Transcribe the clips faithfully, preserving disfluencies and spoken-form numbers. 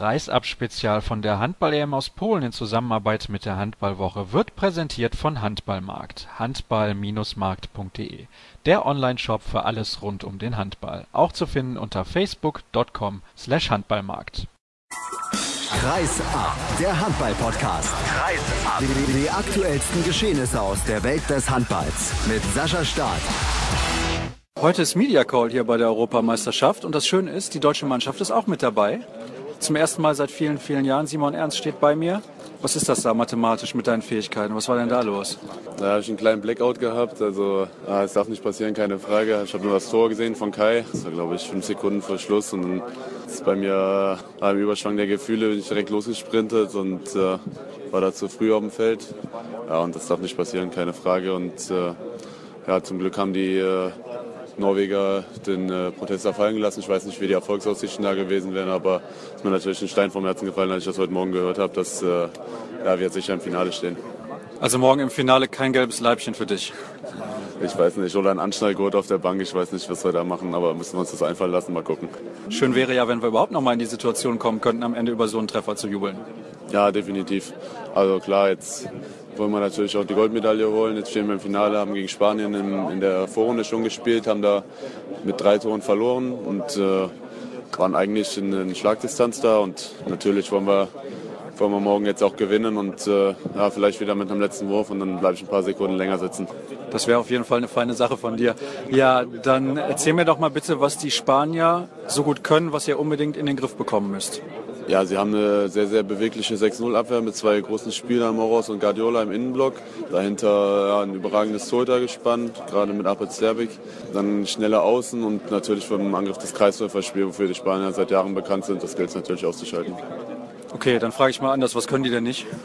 Kreisab-Spezial von der Handball-E M aus Polen in Zusammenarbeit mit der Handballwoche wird präsentiert von Handballmarkt. handball Bindestrich markt punkt de. Der Online-Shop für alles rund um den Handball. Auch zu finden unter facebook punkt com slash handballmarkt. Kreisab, der Handball-Podcast. Kreisab. Die, die aktuellsten Geschehnisse aus der Welt des Handballs mit Sascha Staat. Heute ist Media Call hier bei der Europameisterschaft und das Schöne ist, die deutsche Mannschaft ist auch mit dabei. Zum ersten Mal seit vielen, vielen Jahren. Simon Ernst steht bei mir. Was ist das da mathematisch mit deinen Fähigkeiten? Was war denn da los? Da habe ich einen kleinen Blackout gehabt. Also es darf nicht passieren, keine Frage. Ich habe nur das Tor gesehen von Kai. Das war, glaube ich, fünf Sekunden vor Schluss. Und dann ist bei mir äh, im Überschwang der Gefühle bin ich direkt losgesprintet und äh, war da zu früh auf dem Feld. Ja, und das darf nicht passieren, keine Frage. Und äh, ja, zum Glück haben die äh, Norweger den äh, Protest fallen gelassen. Ich weiß nicht, wie die Erfolgsaussichten da gewesen wären, aber es ist mir natürlich ein Stein vom Herzen gefallen, als ich das heute Morgen gehört habe, dass äh, ja, wir jetzt sicher im Finale stehen. Also morgen im Finale kein gelbes Leibchen für dich? Ich weiß nicht, oder ein Anschnallgurt auf der Bank, ich weiß nicht, was wir da machen, aber müssen wir uns das einfallen lassen, mal gucken. Schön wäre ja, wenn wir überhaupt noch mal in die Situation kommen könnten, am Ende über so einen Treffer zu jubeln. Ja, definitiv. Also klar, jetzt wollen wir natürlich auch die Goldmedaille holen. Jetzt stehen wir im Finale, haben gegen Spanien in, in der Vorrunde schon gespielt, haben da mit drei Toren verloren und äh, waren eigentlich in, in Schlagdistanz da. Und natürlich wollen wir, wollen wir morgen jetzt auch gewinnen und äh, ja, vielleicht wieder mit einem letzten Wurf und dann bleibe ich ein paar Sekunden länger sitzen. Das wäre auf jeden Fall eine feine Sache von dir. Ja, dann erzähl mir doch mal bitte, was die Spanier so gut können, was ihr unbedingt in den Griff bekommen müsst. Ja, sie haben eine sehr, sehr bewegliche sechs null Abwehr mit zwei großen Spielern, Moros und Guardiola im Innenblock. Dahinter ja, ein überragendes Torhüter gespannt, gerade mit Apel Sterbik. Dann schnelle Außen und natürlich vom Angriff des Kreisläuferspiels, wofür die Spanier seit Jahren bekannt sind. Das gilt es natürlich auszuschalten. Okay, dann frage ich mal anders, was können die denn nicht?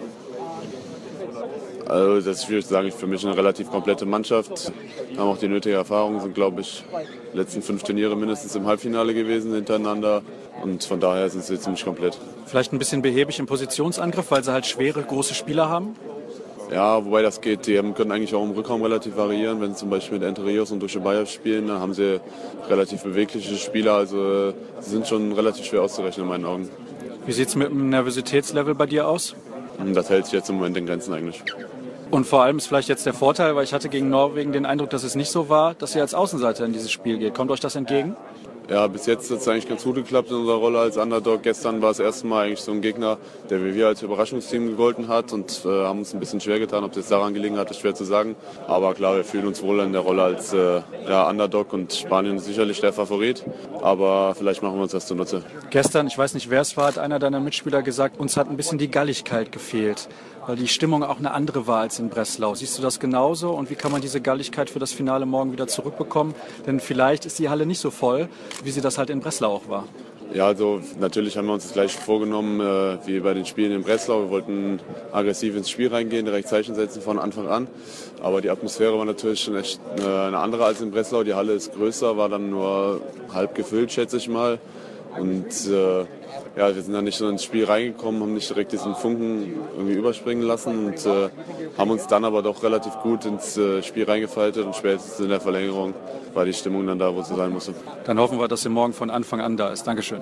Also das ist schwierig zu sagen, für mich eine relativ komplette Mannschaft. Haben auch die nötige Erfahrung, sind glaube ich die letzten fünf Turniere mindestens im Halbfinale gewesen hintereinander. Und von daher sind sie ziemlich komplett. Vielleicht ein bisschen behäbig im Positionsangriff, weil sie halt schwere, große Spieler haben? Ja, wobei das geht. Die können eigentlich auch im Rückraum relativ variieren. Wenn sie zum Beispiel mit Entre Rios und Duschebaev spielen, dann haben sie relativ bewegliche Spieler. Also sie sind schon relativ schwer auszurechnen in meinen Augen. Wie sieht es mit dem Nervositätslevel bei dir aus? Das hält sich jetzt im Moment in Grenzen eigentlich. Und vor allem ist vielleicht jetzt der Vorteil, weil ich hatte gegen Norwegen den Eindruck, dass es nicht so war, dass ihr als Außenseiter in dieses Spiel geht. Kommt euch das entgegen? Ja, bis jetzt hat es eigentlich ganz gut geklappt in unserer Rolle als Underdog. Gestern war das erste Mal eigentlich so ein Gegner, der wie wir als Überraschungsteam gegolten hat und äh, haben uns ein bisschen schwer getan. Ob das daran gelegen hat, ist schwer zu sagen. Aber klar, wir fühlen uns wohl in der Rolle als äh, ja, Underdog und Spanien ist sicherlich der Favorit. Aber vielleicht machen wir uns das zunutze. Gestern, ich weiß nicht, wer es war, hat einer deiner Mitspieler gesagt, uns hat ein bisschen die Galligkeit gefehlt, weil die Stimmung auch eine andere war als in Breslau. Siehst du das genauso und wie kann man diese Galligkeit für das Finale morgen wieder zurückbekommen? Denn vielleicht ist die Halle nicht so voll, wie sie das halt in Breslau auch war. Ja, also natürlich haben wir uns das gleich vorgenommen äh, wie bei den Spielen in Breslau. Wir wollten aggressiv ins Spiel reingehen, direkt Zeichen setzen von Anfang an. Aber die Atmosphäre war natürlich schon echt äh, eine andere als in Breslau. Die Halle ist größer, war dann nur halb gefüllt, schätze ich mal. Und äh, ja, wir sind dann nicht so ins Spiel reingekommen, haben nicht direkt diesen Funken irgendwie überspringen lassen und äh, haben uns dann aber doch relativ gut ins äh, Spiel reingefaltet und spätestens in der Verlängerung war die Stimmung dann da, wo sie sein musste. Dann hoffen wir, dass sie morgen von Anfang an da ist. Dankeschön.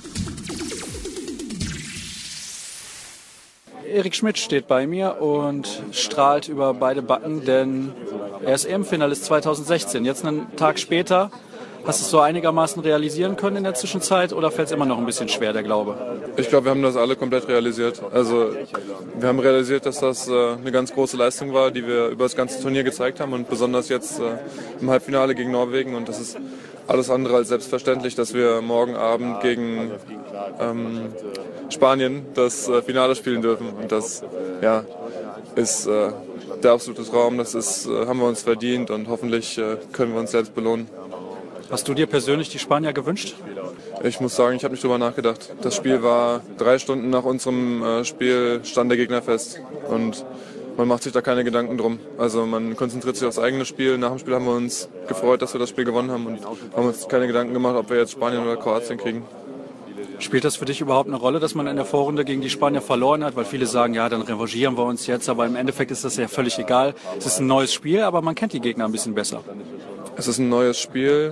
Erik Schmidt steht bei mir und strahlt über beide Backen, denn er ist E M-Finalist zweitausendsechzehn. Jetzt einen Tag später. Hast du es so einigermaßen realisieren können in der Zwischenzeit oder fällt es immer noch ein bisschen schwer, der Glaube? Ich glaube, wir haben das alle komplett realisiert. Also wir haben realisiert, dass das äh, eine ganz große Leistung war, die wir über das ganze Turnier gezeigt haben und besonders jetzt äh, im Halbfinale gegen Norwegen. Und das ist alles andere als selbstverständlich, dass wir morgen Abend gegen ähm, Spanien das äh, Finale spielen dürfen. Und das ja, ist äh, der absolute Traum. Das ist, äh, haben wir uns verdient und hoffentlich äh, können wir uns selbst belohnen. Hast du dir persönlich die Spanier gewünscht? Ich muss sagen, ich habe nicht drüber nachgedacht. Das Spiel war drei Stunden nach unserem äh, Spiel, stand der Gegner fest. Und man macht sich da keine Gedanken drum. Also man konzentriert sich aufs eigene Spiel. Nach dem Spiel haben wir uns gefreut, dass wir das Spiel gewonnen haben und haben uns keine Gedanken gemacht, ob wir jetzt Spanien oder Kroatien kriegen. Spielt das für dich überhaupt eine Rolle, dass man in der Vorrunde gegen die Spanier verloren hat? Weil viele sagen, ja, dann revanchieren wir uns jetzt. Aber im Endeffekt ist das ja völlig egal. Es ist ein neues Spiel, aber man kennt die Gegner ein bisschen besser. Es ist ein neues Spiel.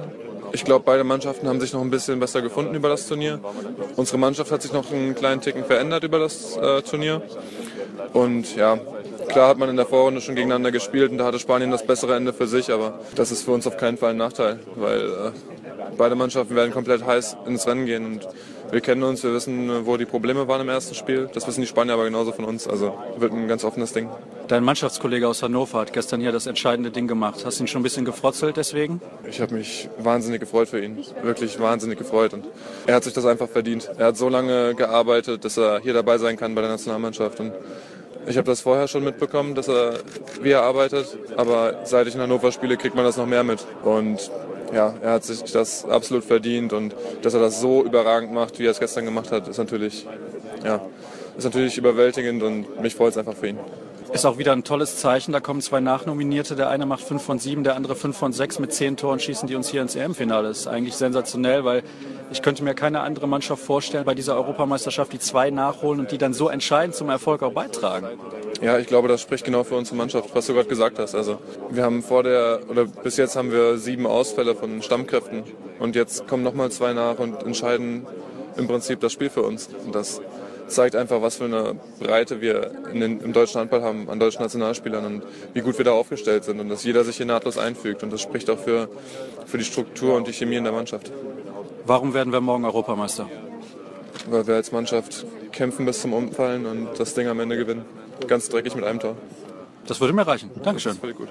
Ich glaube, beide Mannschaften haben sich noch ein bisschen besser gefunden über das Turnier. Unsere Mannschaft hat sich noch einen kleinen Ticken verändert über das äh, Turnier. Und ja, klar hat man in der Vorrunde schon gegeneinander gespielt und da hatte Spanien das bessere Ende für sich, aber das ist für uns auf keinen Fall ein Nachteil, weil äh, beide Mannschaften werden komplett heiß ins Rennen gehen und wir kennen uns, wir wissen, wo die Probleme waren im ersten Spiel. Das wissen die Spanier aber genauso von uns, also wird ein ganz offenes Ding. Dein Mannschaftskollege aus Hannover hat gestern hier das entscheidende Ding gemacht. Hast du ihn schon ein bisschen gefrotzelt deswegen? Ich habe mich wahnsinnig gefreut für ihn, wirklich wahnsinnig gefreut und er hat sich das einfach verdient. Er hat so lange gearbeitet, dass er hier dabei sein kann bei der Nationalmannschaft und ich habe das vorher schon mitbekommen, dass er, wie er arbeitet, aber seit ich in Hannover spiele, kriegt man das noch mehr mit. Und ja, er hat sich das absolut verdient und dass er das so überragend macht, wie er es gestern gemacht hat, ist natürlich, ja, ist natürlich überwältigend und mich freut es einfach für ihn. Ist auch wieder ein tolles Zeichen, da kommen zwei Nachnominierte, der eine macht fünf von sieben, der andere fünf von sechs, mit zehn Toren schießen die uns hier ins E M-Finale. Das ist eigentlich sensationell, weil ich könnte mir keine andere Mannschaft vorstellen bei dieser Europameisterschaft, die zwei nachholen und die dann so entscheidend zum Erfolg auch beitragen. Ja, ich glaube, das spricht genau für unsere Mannschaft, was du gerade gesagt hast. Also wir haben vor der, oder bis jetzt haben wir sieben Ausfälle von Stammkräften und jetzt kommen nochmal zwei nach und entscheiden im Prinzip das Spiel für uns. Und das zeigt einfach, was für eine Breite wir in den, im deutschen Handball haben, an deutschen Nationalspielern und wie gut wir da aufgestellt sind und dass jeder sich hier nahtlos einfügt. Und das spricht auch für, für die Struktur und die Chemie in der Mannschaft. Warum werden wir morgen Europameister? Weil wir als Mannschaft kämpfen bis zum Umfallen und das Ding am Ende gewinnen. Ganz dreckig mit einem Tor. Das würde mir reichen. Dankeschön. Das ist völlig gut.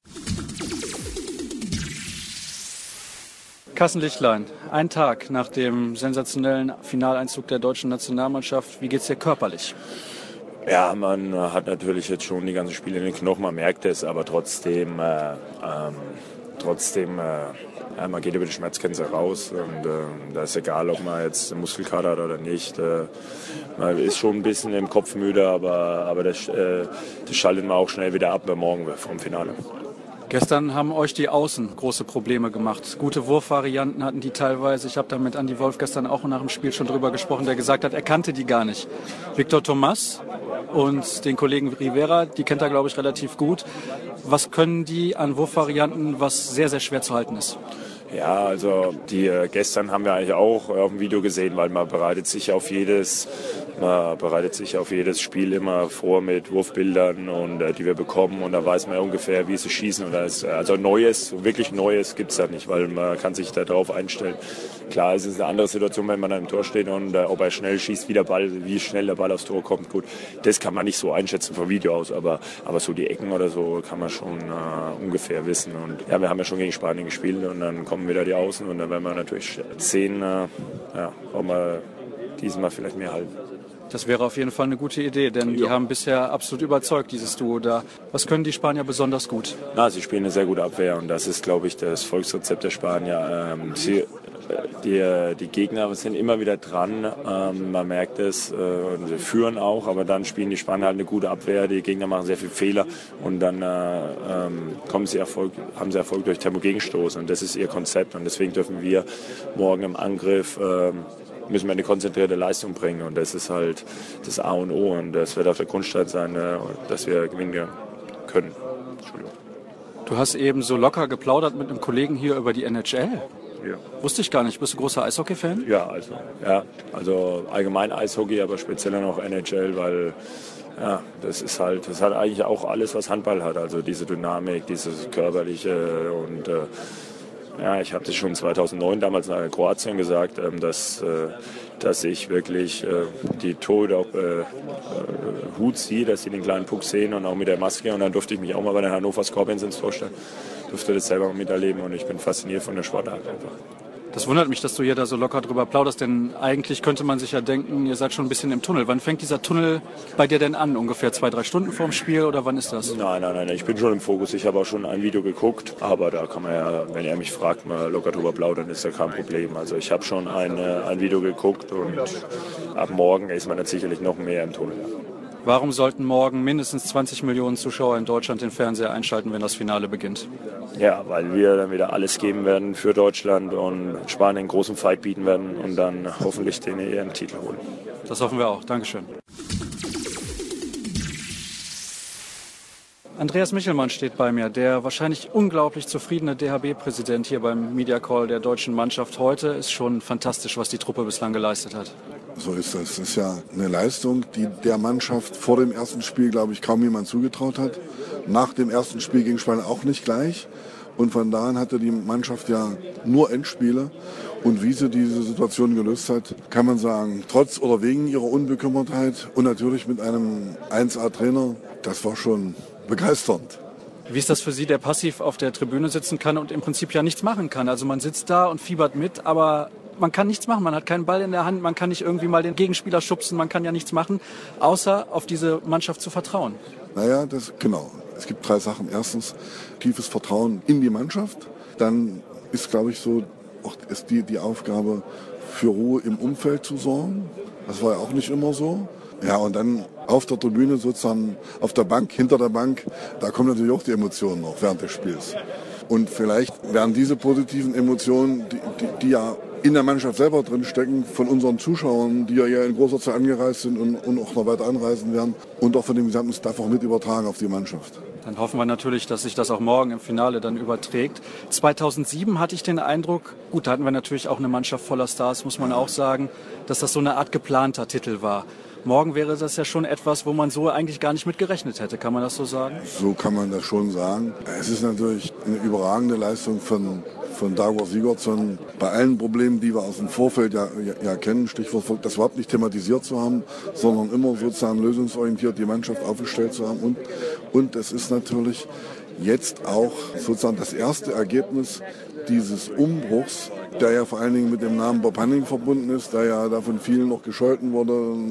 Carsten Lichtlein, ein Tag nach dem sensationellen Finaleinzug der deutschen Nationalmannschaft. Wie geht's dir körperlich? Ja, man hat natürlich jetzt schon die ganzen Spiele in den Knochen, man merkt es, aber trotzdem, äh, ähm, trotzdem, äh, ja, man geht über die Schmerzgrenze raus und äh, da ist egal, ob man jetzt Muskelkater hat oder nicht. Äh, man ist schon ein bisschen im Kopf müde, aber, aber das, äh, das schaltet man auch schnell wieder ab morgen vom Finale. Gestern haben euch die Außen große Probleme gemacht. Gute Wurfvarianten hatten die teilweise. Ich habe da mit Andi Wolf gestern auch nach dem Spiel schon drüber gesprochen, der gesagt hat, er kannte die gar nicht. Victor Thomas und den Kollegen Rivera, die kennt er, glaube ich, relativ gut. Was können die an Wurfvarianten, was sehr, sehr schwer zu halten ist? Ja, also die äh, gestern haben wir eigentlich auch auf dem Video gesehen, weil man bereitet sich auf jedes, man bereitet sich auf jedes Spiel immer vor mit Wurfbildern und äh, die wir bekommen und da weiß man ja ungefähr, wie sie schießen und da ist, also Neues, wirklich Neues gibt's da nicht, weil man kann sich da drauf einstellen. Klar, es ist eine andere Situation, wenn man da im Tor steht und äh, ob er schnell schießt, wie der Ball, wie schnell der Ball aufs Tor kommt. Gut, das kann man nicht so einschätzen vom Video aus, aber aber so die Ecken oder so kann man schon äh, ungefähr wissen und ja, wir haben ja schon gegen Spanien gespielt und dann kommen wieder die Außen und dann werden wir natürlich sehen, äh, ja, ob wir diesmal vielleicht mehr halten. Das wäre auf jeden Fall eine gute Idee, denn die ja. haben bisher absolut überzeugt, dieses Duo da. Was können die Spanier besonders gut? Na, sie spielen eine sehr gute Abwehr und das ist, glaube ich, das Volksrezept der Spanier. Ähm, sie, die, die Gegner sind immer wieder dran, ähm, man merkt es, äh, und sie führen auch, aber dann spielen die Spanier halt eine gute Abwehr, die Gegner machen sehr viele Fehler und dann äh, ähm, kommen sie Erfolg, haben sie Erfolg durch Tempo-Gegenstoß und das ist ihr Konzept und deswegen dürfen wir morgen im Angriff ähm, müssen wir eine konzentrierte Leistung bringen und das ist halt das A und O und das wird auf der Grundstein sein, dass wir gewinnen können. Entschuldigung. Du hast eben so locker geplaudert mit einem Kollegen hier über die N H L. Ja. Wusste ich gar nicht. Bist du großer Eishockey-Fan? Ja, also, ja, also allgemein Eishockey, aber speziell noch N H L, weil ja, das ist halt, das hat eigentlich auch alles, was Handball hat, also diese Dynamik, dieses körperliche und äh, ja, ich habe das schon zweitausendneun damals nach Kroatien gesagt, dass, dass ich wirklich die Tode auf äh, Hut ziehe, dass sie den kleinen Puck sehen und auch mit der Maske. Und dann durfte ich mich auch mal bei den Hannover Scorpions ins vorstellen. Durfte das selber miterleben und ich bin fasziniert von der Sportart einfach. Das wundert mich, dass du hier da so locker drüber plauderst, denn eigentlich könnte man sich ja denken, ihr seid schon ein bisschen im Tunnel. Wann fängt dieser Tunnel bei dir denn an? Ungefähr zwei, drei Stunden vorm Spiel oder wann ist das? Nein, nein, nein, ich bin schon im Fokus. Ich habe auch schon ein Video geguckt, aber da kann man ja, wenn er mich fragt, mal locker drüber plaudern, ist ja kein Problem. Also ich habe schon ein, ein Video geguckt und ab morgen ist man jetzt sicherlich noch mehr im Tunnel. Warum sollten morgen mindestens zwanzig Millionen Zuschauer in Deutschland den Fernseher einschalten, wenn das Finale beginnt? Ja, weil wir dann wieder alles geben werden für Deutschland und Spanien einen großen Fight bieten werden und dann hoffentlich den E M-Titel holen. Das hoffen wir auch. Dankeschön. Andreas Michelmann steht bei mir, der wahrscheinlich unglaublich zufriedene D H B-Präsident hier beim Media Call der deutschen Mannschaft heute. Ist schon fantastisch, was die Truppe bislang geleistet hat. So ist das. Das ist ja eine Leistung, die der Mannschaft vor dem ersten Spiel, glaube ich, kaum jemand zugetraut hat. Nach dem ersten Spiel gegen Spanien auch nicht gleich. Und von da an hatte die Mannschaft ja nur Endspiele. Und wie sie diese Situation gelöst hat, kann man sagen, trotz oder wegen ihrer Unbekümmertheit und natürlich mit einem eins A-Trainer, das war schon begeisternd. Wie ist das für Sie, der passiv auf der Tribüne sitzen kann und im Prinzip ja nichts machen kann? Also man sitzt da und fiebert mit, aber man kann nichts machen. Man hat keinen Ball in der Hand, man kann nicht irgendwie mal den Gegenspieler schubsen, man kann ja nichts machen, außer auf diese Mannschaft zu vertrauen. Naja, das, genau. Es gibt drei Sachen. Erstens, tiefes Vertrauen in die Mannschaft. Dann ist, glaube ich, so auch ist die, die Aufgabe, für Ruhe im Umfeld zu sorgen. Das war ja auch nicht immer so. Ja, und dann auf der Tribüne sozusagen, auf der Bank, hinter der Bank, da kommen natürlich auch die Emotionen noch während des Spiels. Und vielleicht werden diese positiven Emotionen, die, die, die ja in der Mannschaft selber drin stecken, von unseren Zuschauern, die ja in großer Zahl angereist sind und, und auch noch weiter anreisen werden, und auch von dem gesamten Staff auch mit übertragen auf die Mannschaft. Dann hoffen wir natürlich, dass sich das auch morgen im Finale dann überträgt. zweitausendsieben hatte ich den Eindruck, gut, da hatten wir natürlich auch eine Mannschaft voller Stars, muss man auch sagen, dass das so eine Art geplanter Titel war. Morgen wäre das ja schon etwas, wo man so eigentlich gar nicht mit gerechnet hätte. Kann man das so sagen? So kann man das schon sagen. Es ist natürlich eine überragende Leistung von, von Dagur Sigurdsson. Bei allen Problemen, die wir aus dem Vorfeld ja, ja, ja kennen, Stichwort, das überhaupt nicht thematisiert zu haben, sondern immer sozusagen lösungsorientiert die Mannschaft aufgestellt zu haben. Und, und es ist natürlich jetzt auch sozusagen das erste Ergebnis dieses Umbruchs, der ja vor allen Dingen mit dem Namen Bob Hanning verbunden ist, der ja da von vielen noch gescholten wurde.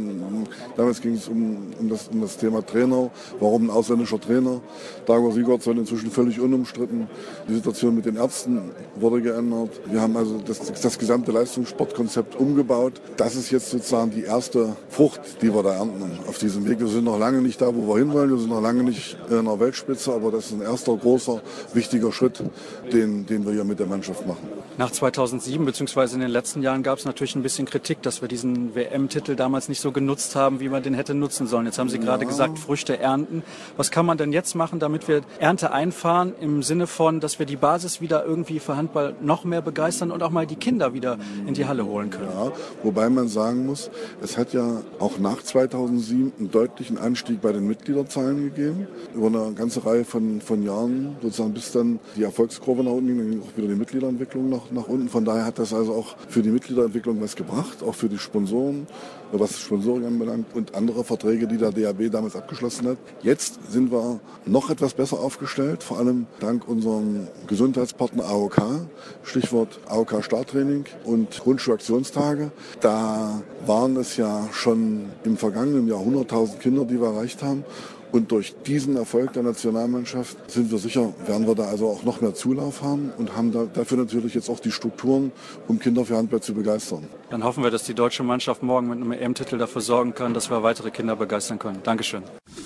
Damals ging es um, um, das, um das Thema Trainer. Warum ein ausländischer Trainer? Dagur Sigurdsson inzwischen völlig unumstritten. Die Situation mit den Ärzten wurde geändert. Wir haben also das, das gesamte Leistungssportkonzept umgebaut. Das ist jetzt sozusagen die erste Frucht, die wir da ernten auf diesem Weg. Wir sind noch lange nicht da, wo wir hinwollen. Wir sind noch lange nicht in der Weltspitze, aber das ist ein erster großer, wichtiger Schritt, den, den wir hier mit der Mannschaft machen. Nach zweitausendsieben bzw. in den letzten Jahren gab es natürlich ein bisschen Kritik, dass wir diesen W M-Titel damals nicht so genutzt haben, wie man den hätte nutzen sollen. Jetzt haben Sie gerade ja. gesagt, Früchte ernten. Was kann man denn jetzt machen, damit wir Ernte einfahren im Sinne von, dass wir die Basis wieder irgendwie für Handball noch mehr begeistern und auch mal die Kinder wieder in die Halle holen können? Ja, wobei man sagen muss, es hat ja auch nach zweitausendsieben einen deutlichen Anstieg bei den Mitgliederzahlen gegeben. Über eine ganze Reihe von, von Jahren, sozusagen bis dann die Erfolgskurve nach unten ging, dann ging auch wieder die Mitgliederentwicklung nach, nach unten. Von daher hat das also auch für die Mitgliederentwicklung was gebracht, auch für die Sponsoren, was Sponsoring anbelangt und andere Verträge, die der D H B damals abgeschlossen hat. Jetzt sind wir noch etwas besser aufgestellt, vor allem dank unserem Gesundheitspartner A O K, Stichwort A O K Starttraining und Grundschulaktionstage. Da waren es ja schon im vergangenen Jahr hunderttausend Kinder, die wir erreicht haben. Und durch diesen Erfolg der Nationalmannschaft sind wir sicher, werden wir da also auch noch mehr Zulauf haben und haben da, dafür natürlich jetzt auch die Strukturen, um Kinder für Handball zu begeistern. Dann hoffen wir, dass die deutsche Mannschaft morgen mit einem E M-Titel dafür sorgen kann, dass wir weitere Kinder begeistern können. Dankeschön.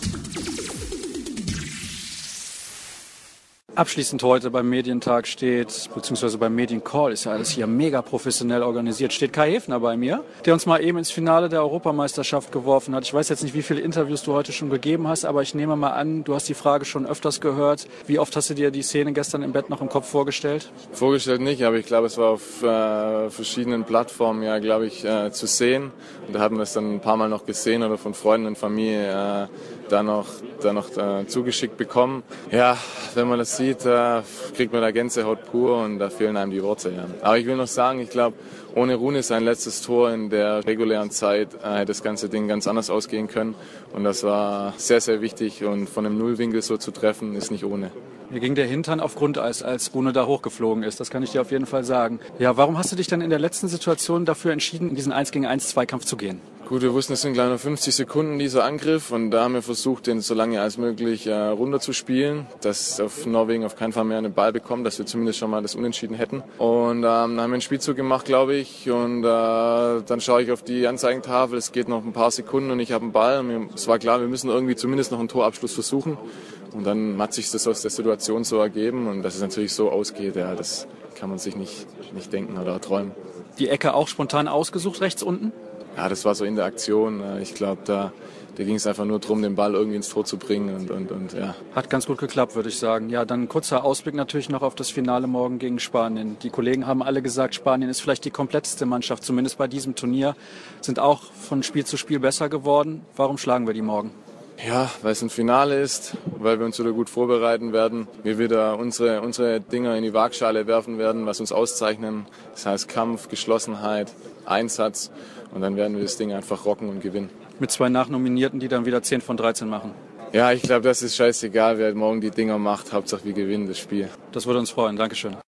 Abschließend heute beim Medientag steht, beziehungsweise beim Mediencall, ist ja alles hier mega professionell organisiert, steht Kai Hefner bei mir, der uns mal eben ins Finale der Europameisterschaft geworfen hat. Ich weiß jetzt nicht, wie viele Interviews du heute schon gegeben hast, aber ich nehme mal an, du hast die Frage schon öfters gehört. Wie oft hast du dir die Szene gestern im Bett noch im Kopf vorgestellt? Vorgestellt nicht, aber ich glaube, es war auf äh, verschiedenen Plattformen, ja, glaube ich, äh, zu sehen. Und da haben wir es dann ein paar Mal noch gesehen oder von Freunden und Familie äh, da noch, da noch äh, zugeschickt bekommen. Ja, wenn man das sieht, äh, kriegt man da Gänsehaut pur und da fehlen einem die Worte. Ja. Aber ich will noch sagen, ich glaube, ohne Rune sein letztes Tor in der regulären Zeit äh, hätte das ganze Ding ganz anders ausgehen können. Und das war sehr, sehr wichtig. Und von einem Nullwinkel so zu treffen, ist nicht ohne. Mir ging der Hintern auf Grundeis, als Rune da hochgeflogen ist. Das kann ich dir auf jeden Fall sagen. Ja, warum hast du dich dann in der letzten Situation dafür entschieden, in diesen eins gegen eins Zweikampf zu gehen? Gut, wir wussten, es sind gleich noch fünfzig Sekunden dieser Angriff und da haben wir versucht, den so lange als möglich äh, runterzuspielen, dass auf Norwegen auf keinen Fall mehr einen Ball bekommt, dass wir zumindest schon mal das Unentschieden hätten. Und ähm, dann haben wir einen Spielzug gemacht, glaube ich, und äh, dann schaue ich auf die Anzeigentafel, es geht noch ein paar Sekunden und ich habe einen Ball. Und mir, es war klar, wir müssen irgendwie zumindest noch einen Torabschluss versuchen. Und dann hat sich das aus der Situation so ergeben und dass es natürlich so ausgeht, ja, das kann man sich nicht, nicht denken oder träumen. Die Ecke auch spontan ausgesucht, rechts unten? Ja, das war so in der Aktion. Ich glaube, da, da ging es einfach nur darum, den Ball irgendwie ins Tor zu bringen und, und, und ja. Hat ganz gut geklappt, würde ich sagen. Ja, dann ein kurzer Ausblick natürlich noch auf das Finale morgen gegen Spanien. Die Kollegen haben alle gesagt, Spanien ist vielleicht die kompletteste Mannschaft, zumindest bei diesem Turnier, sind auch von Spiel zu Spiel besser geworden. Warum schlagen wir die morgen? Ja, weil es ein Finale ist, weil wir uns wieder gut vorbereiten werden, wir wieder unsere, unsere Dinger in die Waagschale werfen werden, was uns auszeichnen. Das heißt Kampf, Geschlossenheit, Einsatz und dann werden wir das Ding einfach rocken und gewinnen. Mit zwei Nachnominierten, die dann wieder zehn von dreizehn machen. Ja, ich glaube, das ist scheißegal, wer morgen die Dinger macht. Hauptsache wir gewinnen das Spiel. Das würde uns freuen. Dankeschön.